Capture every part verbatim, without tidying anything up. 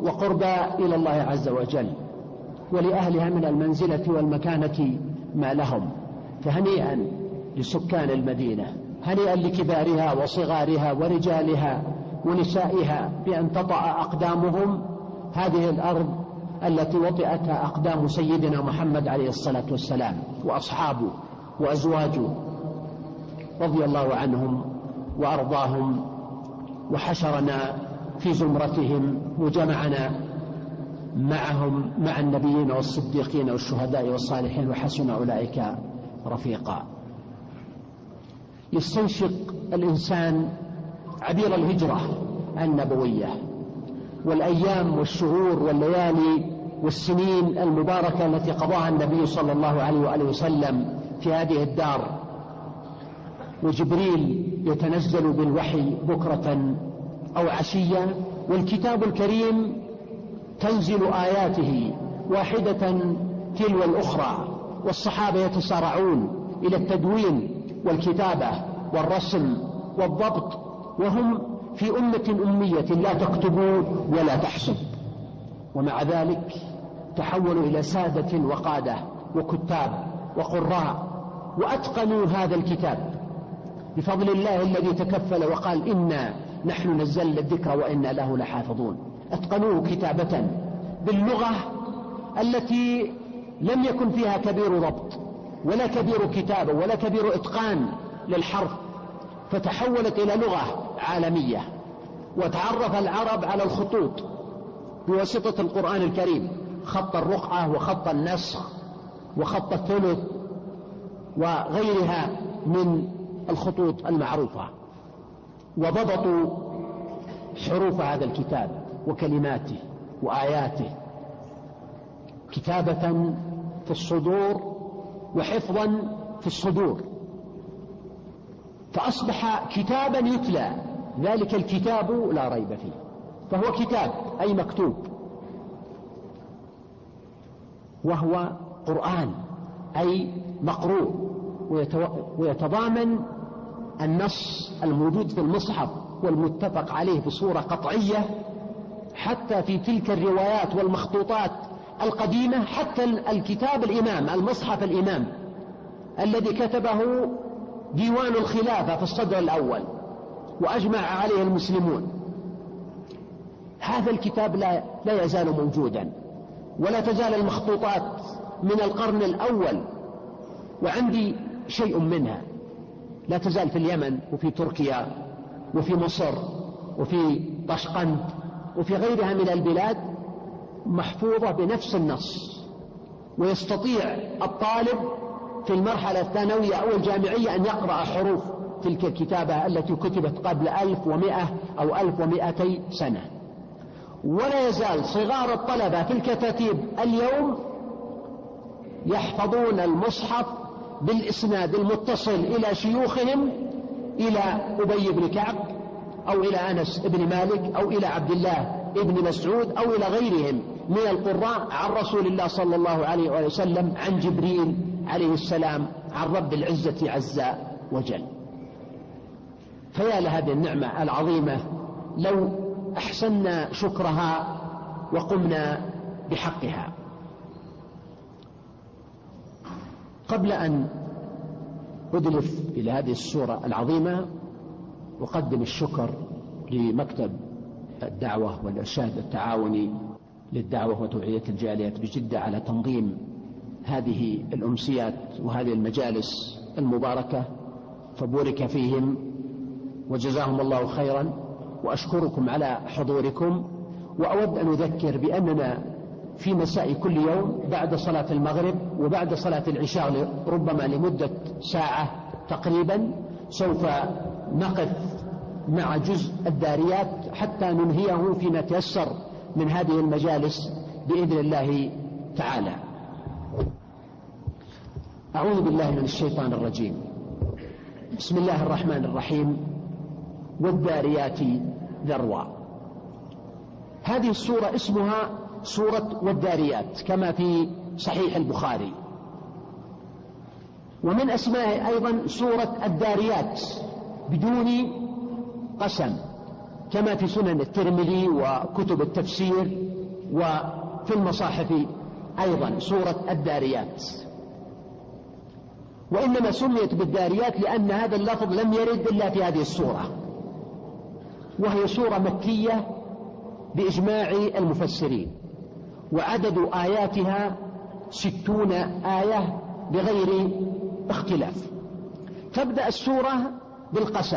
وقربا إلى الله عز وجل، ولأهلها من المنزلة والمكانة ما لهم. فهنيئا لسكان المدينة، هنيئا لكبارها وصغارها ورجالها ونسائها بأن تطأ أقدامهم هذه الأرض التي وطئتها أقدام سيدنا محمد عليه الصلاة والسلام وأصحابه وأزواجه رضي الله عنهم وأرضاهم، وحشرنا في زمرتهم وجمعنا معهم مع النبيين والصديقين والشهداء والصالحين، وحسن أولئك رفيقا. يستنشق الإنسان عبير الهجرة النبوية والأيام والشهور والليالي والسنين المباركة التي قضاها النبي صلى الله عليه وآله وسلم في هذه الدار، وجبريل يتنزل بالوحي بكرة أو عشية، والكتاب الكريم تنزل آياته واحدة تلو الأخرى، والصحابة يتسارعون إلى التدوين والكتابة والرسم والضبط، وهم في أمة أمية لا تكتب ولا تحسب، ومع ذلك تحولوا إلى سادة وقادة وكتاب وقراء، وأتقنوا هذا الكتاب بفضل الله الذي تكفل وقال إنا نحن نزلنا الذكر وإنا له لحافظون. أتقنوه كتابة باللغة التي لم يكن فيها كبير ضبط ولا كبير كتابة ولا كبير إتقان للحرف، فتحولت إلى لغة عالمية. وتعرف العرب على الخطوط بواسطة القرآن الكريم، خط الرقعة وخط النسخ وخط الثلث وغيرها من الخطوط المعروفة، وضبطوا حروف هذا الكتاب وكلماته وآياته كتابة في الصدور وحفظا في الصدور، فأصبح كتابا يتلى، ذلك الكتاب لا ريب فيه، فهو كتاب أي مكتوب، وهو قرآن أي مقروء، ويتضامن النص الموجود في المصحف والمتفق عليه بصورة قطعية، حتى في تلك الروايات والمخطوطات القديمة، حتى الكتاب الإمام المصحف الإمام الذي كتبه ديوان الخلافة في الصدر الأول وأجمع عليه المسلمون، هذا الكتاب لا, لا يزال موجودا، ولا تزال المخطوطات من القرن الأول، وعندي شيء منها لا تزال في اليمن وفي تركيا وفي مصر وفي طشقند وفي غيرها من البلاد محفوظة بنفس النص، ويستطيع الطالب في المرحلة الثانوية أو الجامعية أن يقرأ حروف تلك الكتابة التي كتبت قبل ألف ومئة أو ألف ومئتي سنة. ولا يزال صغار الطلبة في الكتاتيب اليوم يحفظون المصحف بالإسناد المتصل إلى شيوخهم، إلى أبي بن كعب أو إلى أنس بن مالك أو إلى عبد الله بن مسعود أو إلى غيرهم من القراء عن رسول الله صلى الله عليه وسلم، عن جبريل عليه السلام، عن رب العزة عز وجل. فيا لهذه النعمة العظيمة لو أحسننا شكرها وقمنا بحقها. قبل أن أدلف إلى هذه السورة العظيمة أقدم الشكر لمكتب الدعوة والإرشاد التعاوني للدعوة وتوعية الجاليات بجدة على تنظيم هذه الأمسيات وهذه المجالس المباركة، فبورك فيهم وجزاهم الله خيرا، وأشكركم على حضوركم. وأود أن أذكر بأننا في مساء كل يوم بعد صلاة المغرب وبعد صلاة العشاء ربما لمدة ساعة تقريبا سوف نقف مع جزء الداريات حتى ننهيه فيما تيسر من هذه المجالس بإذن الله تعالى. أعوذ بالله من الشيطان الرجيم. بسم الله الرحمن الرحيم. والذاريات ذروا. هذه السورة اسمها سورة والذاريات كما في صحيح البخاري، ومن أسمائها أيضا سورة الذاريات بدون قسم، كما في سنن الترمذي وكتب التفسير وفي المصاحف أيضا سورة الداريات. وإنما سميت بالداريات لأن هذا اللفظ لم يرد إلا في هذه السورة، وهي سورة مكية بإجماع المفسرين، وعدد آياتها ستون آية بغير اختلاف. تبدأ السورة بالقسم،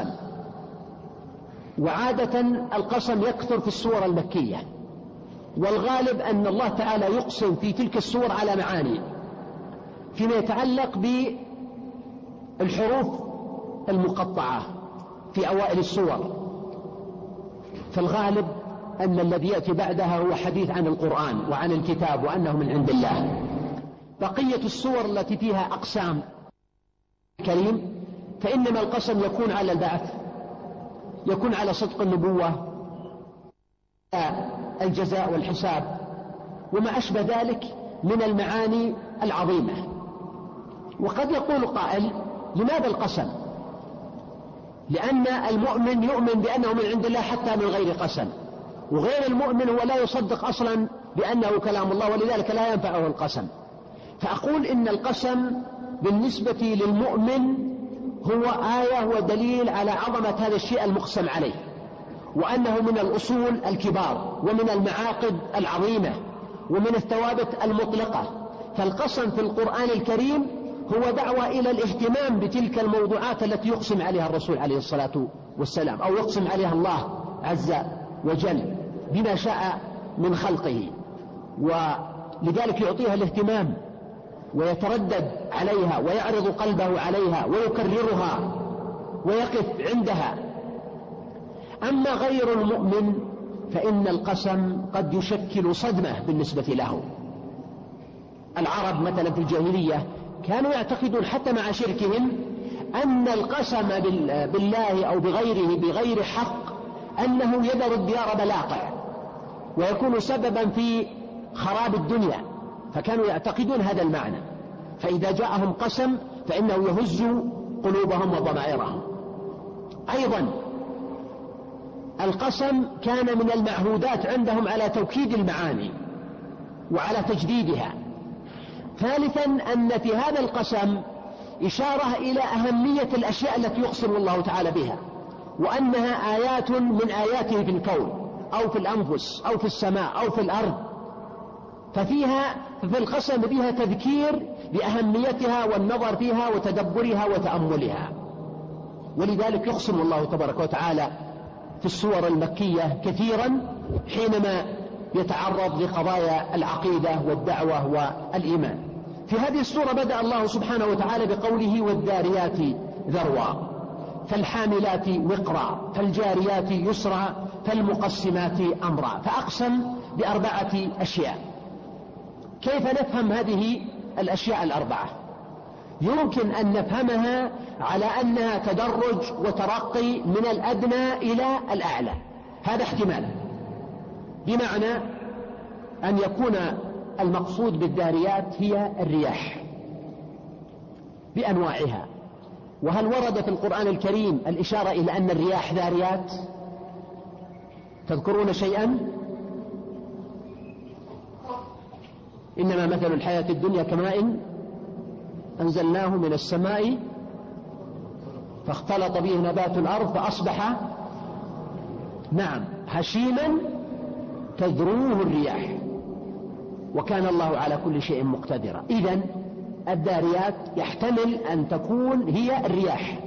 وعادة القسم يكثر في السور المكية، والغالب أن الله تعالى يقسم في تلك السور على معاني. فيما يتعلق بالحروف المقطعة في أوائل السور، فالغالب أن الذي يأتي بعدها هو حديث عن القرآن وعن الكتاب وأنه من عند الله. بقية السور التي فيها أقسام الكريم فإنما القسم يكون على البعث، يكون على صدق النبوة، الجزاء والحساب، وما أشبه ذلك من المعاني العظيمة. وقد يقول قائل: لماذا القسم؟ لأن المؤمن يؤمن بأنه من عند الله حتى من غير قسم، وغير المؤمن هو لا يصدق أصلا بأنه كلام الله، ولذلك لا ينفعه القسم. فأقول إن القسم بالنسبة للمؤمن هو آية ودليل على عظمة هذا الشيء المقسم عليه، وأنه من الأصول الكبار ومن المعاقد العظيمة ومن الثوابت المطلقة. فالقسم في القرآن الكريم هو دعوة إلى الاهتمام بتلك الموضوعات التي يقسم عليها الرسول عليه الصلاة والسلام، أو يقسم عليها الله عز وجل بما شاء من خلقه، ولذلك يعطيها الاهتمام ويتردد عليها ويعرض قلبه عليها ويكررها ويقف عندها. أما غير المؤمن فإن القسم قد يشكل صدمة بالنسبة له. العرب مثلا في الجاهلية كانوا يعتقدون حتى مع شركهم أن القسم بالله أو بغيره بغير حق أنه يذر الديار بلاقع ويكون سببا في خراب الدنيا، فكانوا يعتقدون هذا المعنى. فإذا جاءهم قسم فإنه يهز قلوبهم وضمائرهم. أيضا القسم كان من المعهودات عندهم على توكيد المعاني وعلى تجديدها. ثالثا أن في هذا القسم إشارة إلى أهمية الأشياء التي يقسم الله تعالى بها، وأنها آيات من آياته في الكون أو في الأنفس أو في السماء أو في الأرض، ففيها في القسم بها تذكير بأهميتها والنظر فيها وتدبرها وتأملها. ولذلك يقسم الله تبارك وتعالى في السور المكية كثيرا حينما يتعرض لقضايا العقيدة والدعوة والإيمان. في هذه السورة بدأ الله سبحانه وتعالى بقوله: والذاريات ذروا فالحاملات وقرا فالجاريات يسرا فالمقسمات أمرا. فأقسم بأربعة أشياء. كيف نفهم هذه الأشياء الأربعة؟ يمكن أن نفهمها على أنها تدرج وترقي من الأدنى إلى الأعلى. هذا احتمال، بمعنى أن يكون المقصود بالذاريات هي الرياح بأنواعها. وهل ورد في القرآن الكريم الإشارة إلى أن الرياح ذاريات؟ تذكرون شيئا؟ إنما مثل الحياة الدنيا كماء أنزلناه من السماء فاختلط به نبات الأرض فأصبح نعم هشيما تذروه الرياح وكان الله على كل شيء مقتدرا. إذن الذاريات يحتمل أن تكون هي الرياح،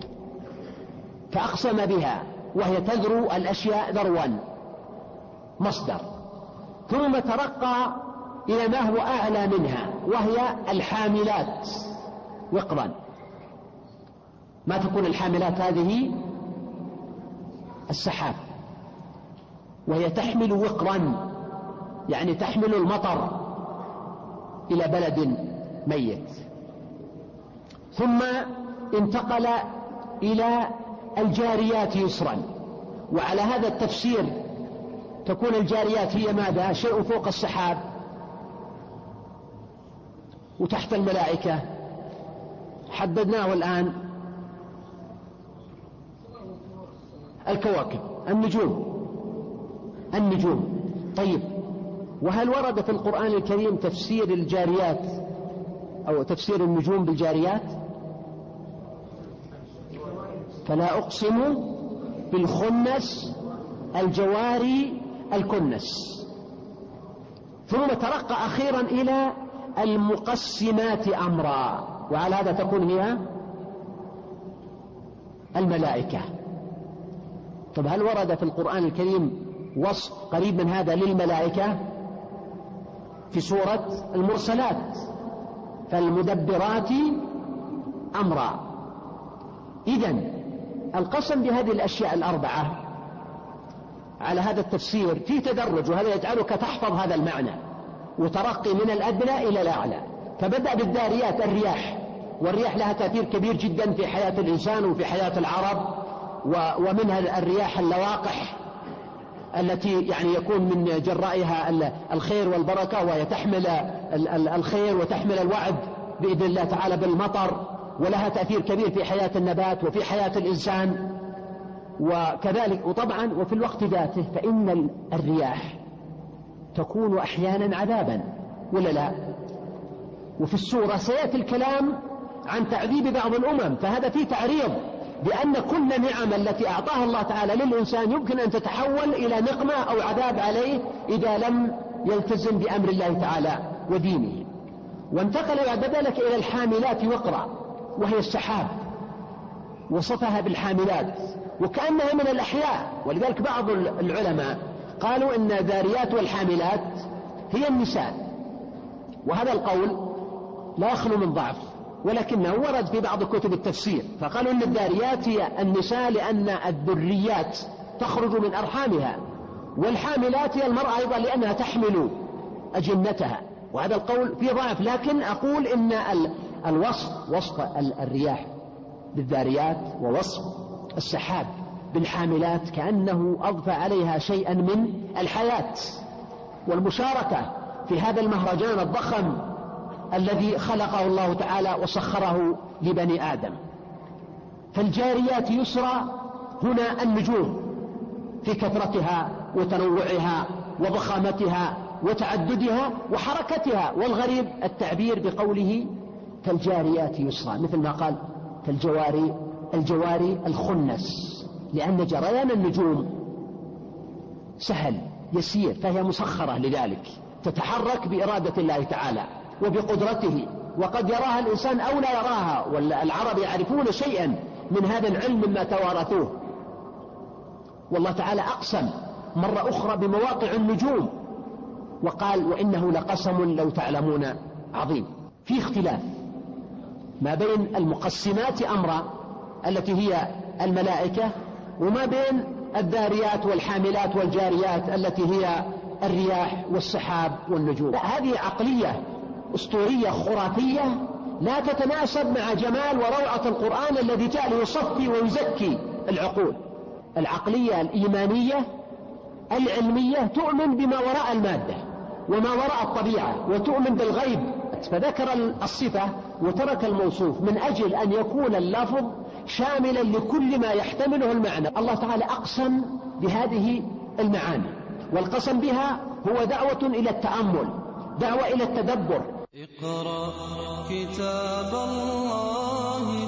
فأقسم بها وهي تذرو الأشياء ذروا مصدر، ثم ترقى إلى ما هو أعلى منها وهي الحاملات وقرا. ما تكون الحاملات هذه؟ السحاب، وهي تحمل وقرا يعني تحمل المطر إلى بلد ميت. ثم انتقل إلى الجاريات يسرا، وعلى هذا التفسير تكون الجاريات هي ماذا؟ شيء فوق السحاب وتحت الملائكة، حددناه الآن الكواكب. النجوم النجوم طيب، وهل ورد في القرآن الكريم تفسير الجاريات أو تفسير النجوم بالجاريات؟ فلا أقسم بالخنس الجواري الكنس. ثم ترقى أخيرا إلى المقسمات أمرا، وعلى هذا تكون هي الملائكة. طب هل ورد في القرآن الكريم وصف قريب من هذا للملائكة؟ في سورة المرسلات، فالمدبرات أمرا. إذن القسم بهذه الأشياء الأربعة على هذا التفسير في تدرج، وهذا يجعلك تحفظ هذا المعنى وترقي من الأدنى إلى الأعلى. فبدأ بالذاريات الرياح، والرياح لها تأثير كبير جدا في حياة الإنسان وفي حياة العرب، ومنها الرياح اللواقح التي يعني يكون من جرائها الخير والبركة، وهي تحمل الخير وتحمل الوعد بإذن الله تعالى بالمطر، ولها تأثير كبير في حياة النبات وفي حياة الإنسان. وكذلك وطبعا وفي الوقت ذاته فإن الرياح تكون أحيانا عذابا ولا لا؟ وفي السورة سيأتي الكلام عن تعذيب بعض الأمم، فهذا فيه تعريض بأن كل نعم التي أعطاها الله تعالى للإنسان يمكن أن تتحول إلى نقمة أو عذاب عليه إذا لم يلتزم بأمر الله تعالى ودينه. وانتقل بعد ذلك إلى الحاملات وقرا، وهي السحاب، وصفها بالحاملات وكأنها من الأحياء. ولذلك بعض العلماء قالوا إن الذاريات والحاملات هي النساء، وهذا القول لا يخلو من ضعف، ولكنه ورد في بعض كتب التفسير، فقالوا إن الذاريات هي النساء لأن الذريات تخرج من أرحامها، والحاملات هي المرأة أيضا لأنها تحمل أجنتها، وهذا القول فيه ضعف. لكن أقول إن الوصف وصف الرياح بالذاريات ووصف السحاب بالحاملات كأنه أضفى عليها شيئا من الحياة والمشاركة في هذا المهرجان الضخم الذي خلقه الله تعالى وسخره لبني آدم. فالجاريات يسرى هنا النجوم في كثرتها وتنوعها وضخامتها وتعددها وحركتها، والغريب التعبير بقوله فالجاريات يسرى، مثل ما قال فالجواري الجواري الخنس، لأن جريان النجوم سهل يسير، فهي مسخرة لذلك، تتحرك بإرادة الله تعالى وبقدرته، وقد يراها الإنسان أو لا يراها، والعرب يعرفون شيئا من هذا العلم مما توارثوه. والله تعالى أقسم مرة أخرى بمواقع النجوم وقال وإنه لقسم لو تعلمون عظيم. في اختلاف ما بين المقسمات أمرا التي هي الملائكة، وما بين الذاريات والحاملات والجاريات التي هي الرياح والسحاب والنجوم. هذه عقلية أسطورية خرافية لا تتناسب مع جمال وروعة القرآن الذي جاء ليصفي ويزكي العقول. العقلية الإيمانية العلمية تؤمن بما وراء المادة وما وراء الطبيعة، وتؤمن بالغيب، فذكر الصفة وترك الموصوف من أجل أن يكون اللفظ شاملا لكل ما يحتمله المعنى. الله تعالى أقسم بهذه المعاني، والقسم بها هو دعوة إلى التأمل، دعوة إلى التدبر. اقرأ كتاب الله